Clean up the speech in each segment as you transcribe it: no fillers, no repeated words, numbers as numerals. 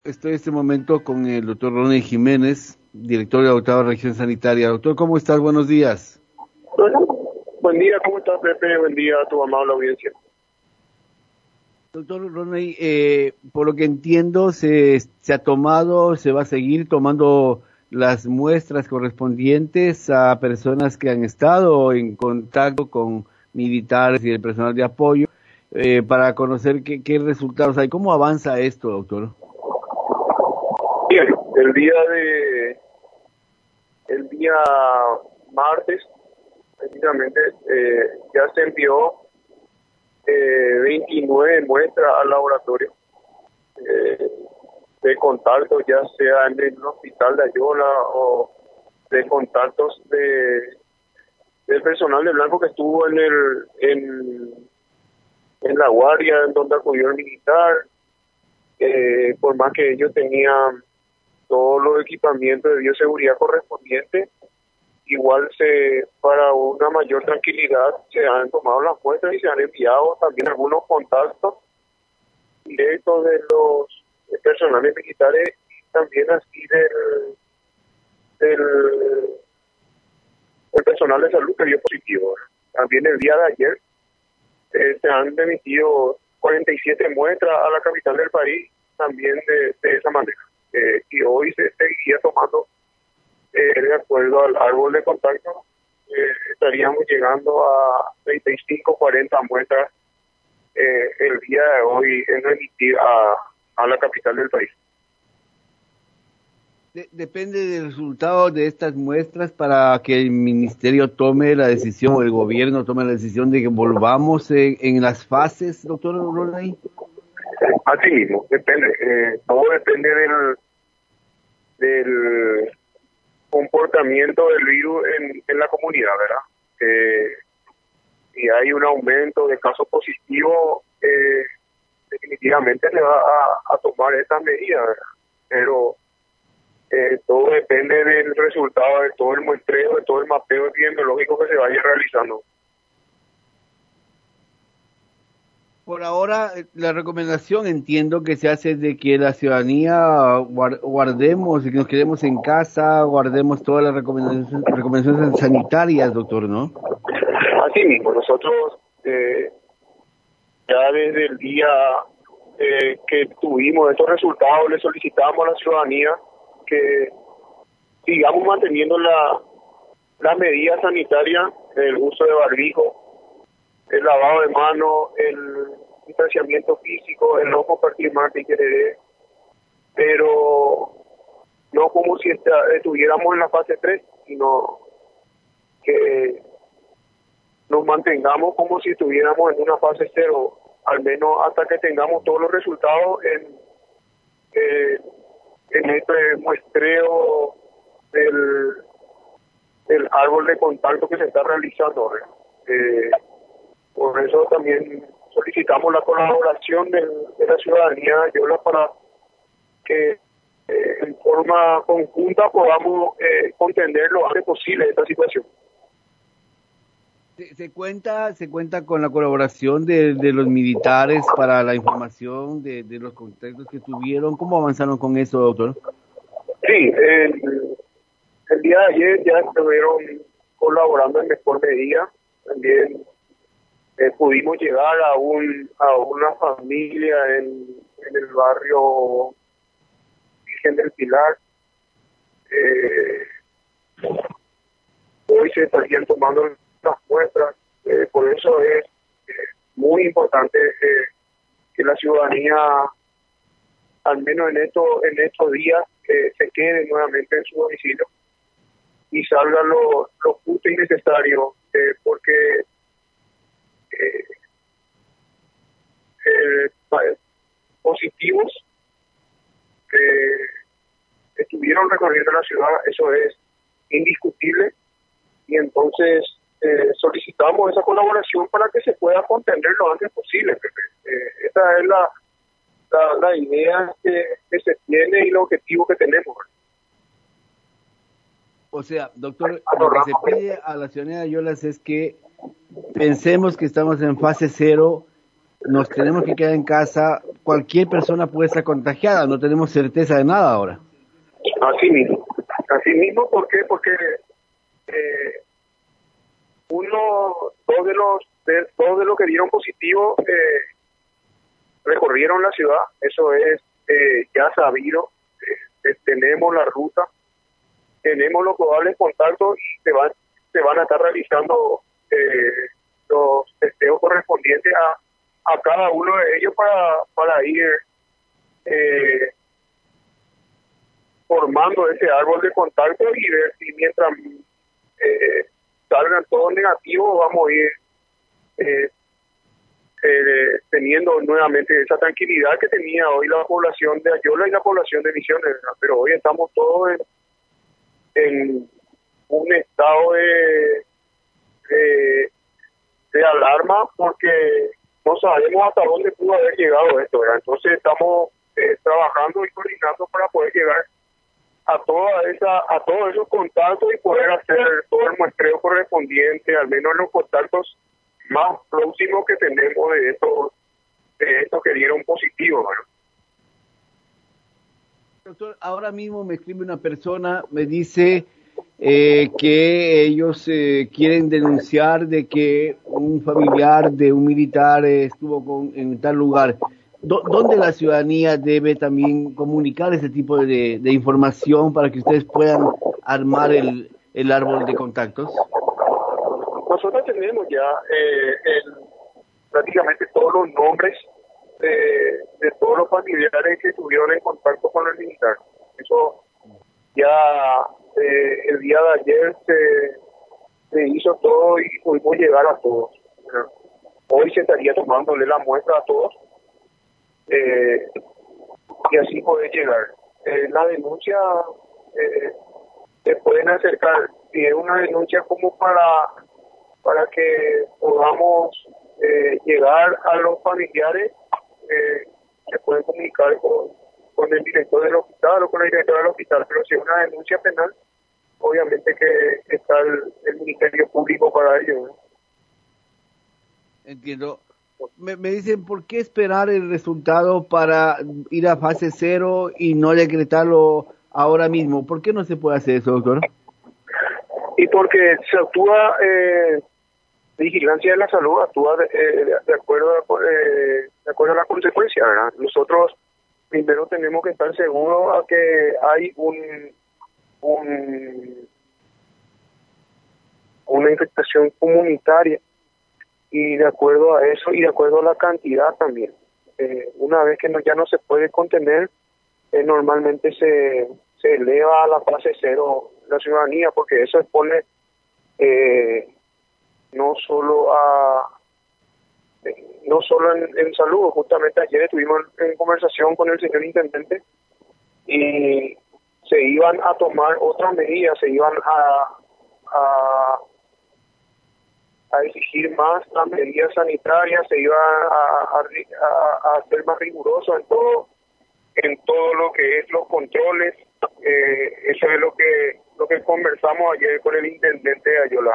Estoy en este momento con el doctor Ronnie Jiménez, director de la octava región sanitaria. Doctor, ¿cómo estás? Buenos días. Bueno, buen día, ¿cómo estás, Pepe? Buen día a tu amable audiencia. Doctor Ronnie, por lo que entiendo, se ha tomado, se va a seguir tomando las muestras correspondientes a personas que han estado en contacto con militares y el personal de apoyo para conocer qué resultados hay. ¿Cómo avanza esto, doctor? Bien, el día martes, precisamente, ya se envió 29 muestras al laboratorio de contactos, ya sea en el hospital de Ayola o de contactos del personal de Blanco que estuvo en la guardia en donde acudió el militar. Por más que ellos tenían todos los equipamientos de bioseguridad correspondientes, igual para una mayor tranquilidad se han tomado las muestras y se han enviado también algunos contactos directos de los personales militares y también así del personal de salud que dio positivo. También el día de ayer se han emitido 47 muestras a la capital del país, también de esa manera. Y hoy se seguiría tomando, de acuerdo al árbol de contacto, estaríamos llegando a 35, 40 muestras el día de hoy en emitir a la capital del país. Depende del resultado de estas muestras para que el ministerio tome la decisión o el gobierno tome la decisión de que volvamos en las fases, doctor Ronay. Así mismo, depende. Todo depende del comportamiento del virus en la comunidad, ¿verdad? Si hay un aumento de casos positivos, definitivamente le va a tomar estas medidas, ¿verdad? Pero todo depende del resultado de todo el muestreo, de todo el mapeo epidemiológico que se vaya realizando. Por ahora, la recomendación entiendo que se hace de que la ciudadanía guardemos, que nos quedemos en casa, guardemos todas las recomendaciones sanitarias, doctor, ¿no? Así mismo, nosotros ya desde el día que tuvimos estos resultados le solicitamos a la ciudadanía que sigamos manteniendo las medidas sanitarias, el uso de barbijo, el lavado de manos, el distanciamiento físico, el no compartir más que querer, pero no como si estuviéramos en la fase 3, sino que nos mantengamos como si estuviéramos en una fase 0, al menos hasta que tengamos todos los resultados en este muestreo del árbol de contacto que se está realizando. Por eso también solicitamos la colaboración de la ciudadanía de Ayola para que en forma conjunta podamos contender lo antes posible esta situación. Se cuenta con la colaboración de los militares para la información de los contactos que tuvieron. ¿Cómo avanzaron con eso, doctor? Sí, el día de ayer ya estuvieron colaborando en mejor medida. También pudimos llegar a una familia en el barrio Virgen del Pilar. Hoy se estarían tomando las muestras, por eso es muy importante que la ciudadanía, al menos en estos días, se quede nuevamente en su domicilio y salga lo justo y necesario, porque positivos estuvieron recorriendo la ciudad, eso es indiscutible, y entonces solicitamos esa colaboración para que se pueda contener lo antes posible, Pepe. Esa es la idea que se tiene y el objetivo que tenemos. O sea, doctor, lo que se pide a la ciudadanía de Ayolas es que pensemos que estamos en fase 0 nos tenemos que quedar en casa, cualquier persona puede estar contagiada, no tenemos certeza de nada ahora. Así mismo, ¿por qué? Porque eh, dos de los que dieron positivo recorrieron la ciudad, eso es ya sabido, tenemos la ruta, tenemos los probables contactos y se van a estar realizando los testeos correspondientes a cada uno de ellos para ir formando ese árbol de contacto y ver si mientras salgan todos negativos vamos a ir teniendo nuevamente esa tranquilidad que tenía hoy la población de Ayola y la población de Misiones, ¿verdad? Pero hoy estamos todos en un estado de alarma porque no sabemos hasta dónde pudo haber llegado esto, ¿verdad? Entonces estamos trabajando y coordinando para poder llegar a todos esos contactos y poder hacer todo el muestreo correspondiente, al menos los contactos más próximos que tenemos de estos que dieron positivo, ¿verdad? Doctor, ahora mismo me escribe una persona, me dice que ellos quieren denunciar de que un familiar de un militar estuvo en tal lugar. ¿Dónde la ciudadanía debe también comunicar ese tipo de información para que ustedes puedan armar el árbol de contactos? Nosotros tenemos ya prácticamente todos los nombres de todos los familiares que estuvieron en contacto con el militar. Eso ya el día de ayer se hizo todo y pudimos llegar a todos. Hoy se estaría tomándole la muestra a todos y así poder llegar. La denuncia se pueden acercar, si es una denuncia como para que podamos llegar a los familiares, se pueden comunicar con el director del hospital o con la directora del hospital, pero si es una denuncia penal, obviamente que está el Ministerio Público para ello, ¿no? Entiendo. Me dicen, ¿por qué esperar el resultado para ir a fase 0 y no decretarlo ahora mismo? ¿Por qué no se puede hacer eso, doctor? Y porque se actúa vigilancia de la salud, actúa de acuerdo a la consecuencia, ¿verdad? Nosotros primero tenemos que estar seguros a que hay una infectación comunitaria y de acuerdo a eso y de acuerdo a la cantidad también. Una vez que ya no se puede contener, normalmente se eleva a la fase 0 la ciudadanía, porque eso expone no solo en salud. Justamente ayer estuvimos en conversación con el señor intendente y se iban a tomar otras medidas, se iban a exigir más las medidas sanitarias, se iba a ser más riguroso en todo lo que es los controles. Eso es lo que conversamos ayer con el intendente de Ayola.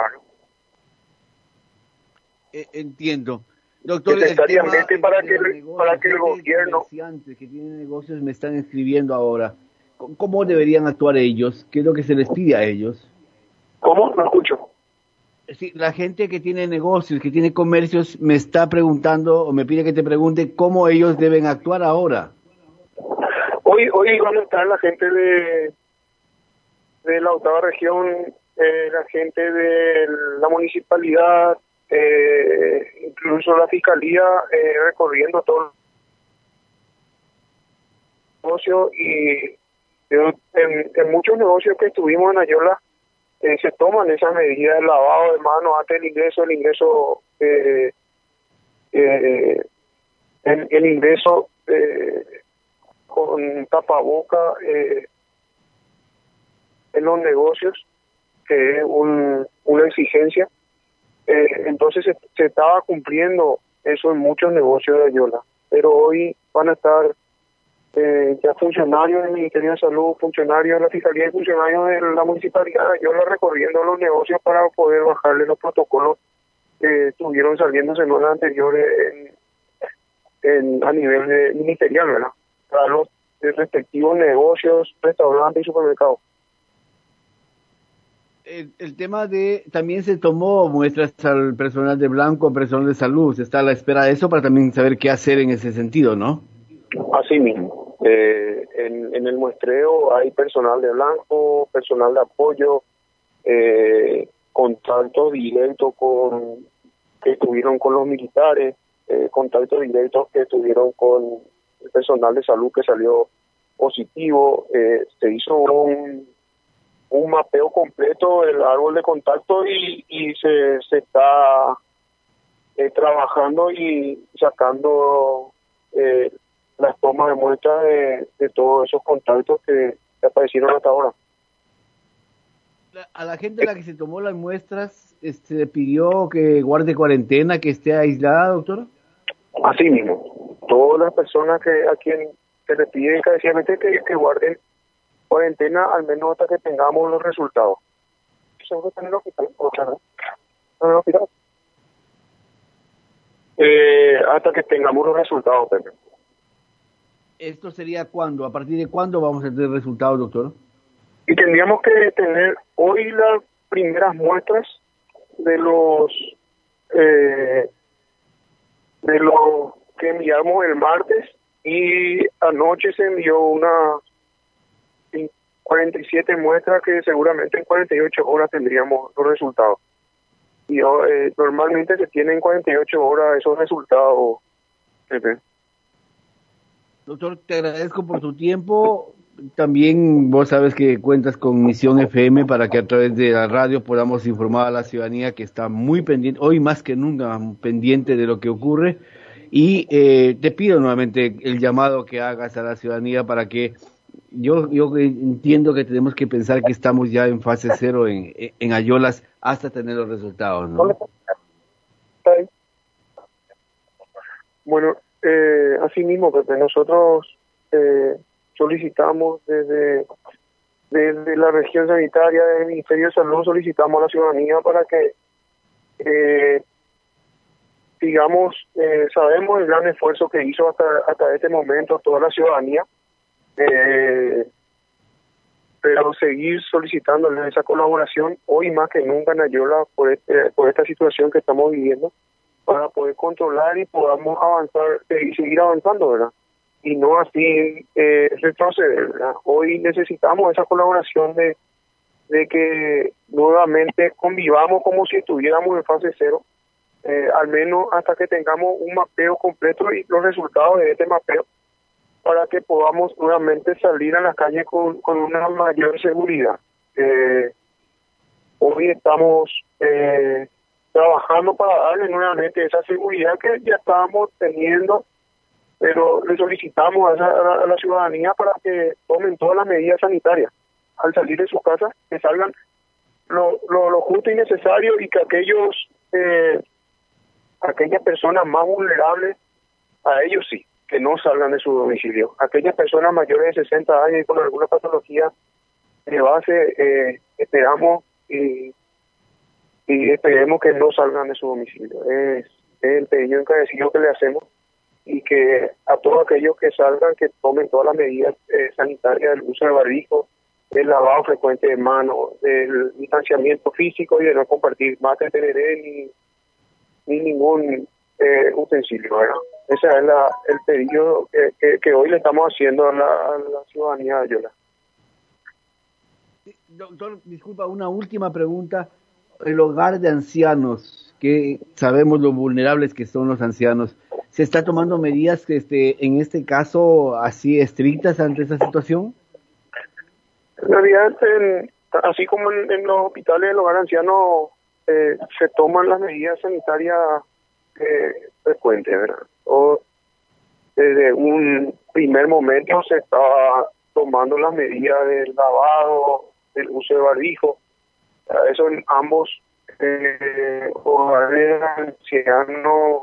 Entiendo. Doctor, necesariamente para que el gobierno... Comerciantes que tienen negocios me están escribiendo ahora. ¿Cómo deberían actuar ellos? ¿Qué es lo que se les pide a ellos? ¿Cómo? No escucho. Sí, la gente que tiene negocios, que tiene comercios, me está preguntando o me pide que te pregunte cómo ellos deben actuar ahora. Hoy van a estar la gente de la octava región, la gente de la municipalidad, incluso la fiscalía recorriendo todo el negocio y en muchos negocios que estuvimos en Ayola se toman esas medidas de lavado de manos antes del ingreso, el ingreso con tapaboca en los negocios, que es una exigencia. Entonces se estaba cumpliendo eso en muchos negocios de Ayola, pero hoy van a estar ya funcionarios del Ministerio de Salud, funcionarios de la Fiscalía y funcionarios de la Municipalidad de Ayola recorriendo los negocios para poder bajarle los protocolos que estuvieron saliendo semanas anteriores a nivel ministerial, ¿verdad? Para los respectivos negocios, restaurantes y supermercados. El tema de, también se tomó muestras al personal de blanco, personal de salud, se está a la espera de eso para también saber qué hacer en ese sentido, ¿no? Así mismo, en el muestreo hay personal de blanco, personal de apoyo, contactos directos que estuvieron con los militares, contactos directos que estuvieron con el personal de salud que salió positivo. Se hizo un mapeo completo del árbol de contacto y se está trabajando y sacando las tomas de muestras de todos esos contactos que aparecieron hasta ahora. A la gente a la que se tomó las muestras, le pidió que guarde cuarentena, que esté aislada, doctor. Así mismo, todas las personas a quien se les pide encarecidamente que guarden cuarentena al menos hasta que tengamos los resultados. ¿Seguro que en el hospital? ¿En el hospital? Hasta que tengamos los resultados, Pedro. ¿Esto sería cuándo? ¿A partir de cuándo vamos a tener resultados, doctor? Y tendríamos que tener hoy las primeras muestras de los que enviamos el martes, y anoche se envió una 47 muestras que seguramente en 48 horas tendríamos los resultados. Y normalmente se tienen 48 horas esos resultados. Doctor, te agradezco por tu tiempo. También vos sabes que cuentas con Misión FM para que a través de la radio podamos informar a la ciudadanía que está muy pendiente, hoy más que nunca, pendiente de lo que ocurre. Y te pido nuevamente el llamado que hagas a la ciudadanía para que yo entiendo que tenemos que pensar que estamos ya en fase cero en Ayolas hasta tener los resultados, ¿no? Bueno, así mismo, Pepe, nosotros solicitamos desde la región sanitaria, del Ministerio de Salud, solicitamos a la ciudadanía para que sabemos el gran esfuerzo que hizo hasta este momento toda la ciudadanía, pero seguir solicitándole esa colaboración hoy más que nunca en Ayola por esta situación que estamos viviendo, para poder controlar y podamos avanzar y seguir avanzando, ¿verdad? Y no así retroceder, ¿verdad? Hoy necesitamos esa colaboración de que nuevamente convivamos como si estuviéramos en fase cero, al menos hasta que tengamos un mapeo completo y los resultados de este mapeo, para que podamos nuevamente salir a las calles con una mayor seguridad. Hoy estamos trabajando para darle nuevamente esa seguridad que ya estábamos teniendo, pero le solicitamos a la ciudadanía para que tomen todas las medidas sanitarias al salir de sus casas, que salgan lo justo y necesario, y que aquellas personas más vulnerables, a ellos sí, que no salgan de su domicilio. Aquellas personas mayores de 60 años y con alguna patología de base, esperamos y esperemos que no salgan de su domicilio. Es el pedido encarecido que le hacemos, y que a todos aquellos que salgan, que tomen todas las medidas sanitarias del uso de barbijo, del lavado frecuente de manos, del distanciamiento físico y de no compartir más que tener ni ningún utensilio, ¿verdad? Ese es el pedido que hoy le estamos haciendo a la ciudadanía de Ayola. Doctor, disculpa, una última pregunta. El hogar de ancianos, que sabemos lo vulnerables que son los ancianos, ¿se está tomando medidas en este caso así estrictas ante esta situación? En realidad, así como en los hospitales del hogar de ancianos, se toman las medidas sanitarias frecuentes, ¿verdad? Desde un primer momento se estaba tomando las medidas del lavado, del uso de barbijo. Eso en ambos hogares ancianos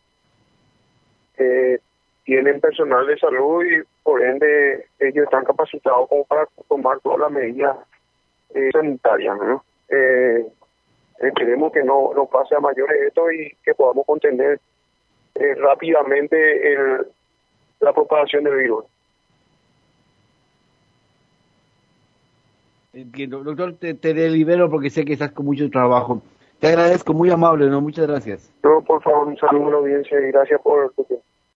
tienen personal de salud, y por ende ellos están capacitados como para tomar todas las medidas sanitarias, ¿no? Esperemos que no pase a mayores esto y que podamos contener rápidamente la propagación del virus. Entiendo. Doctor, te libero porque sé que estás con mucho trabajo. Te agradezco, muy amable, ¿no? Muchas gracias. No, por favor, un saludo a la audiencia y gracias por tu tiempo.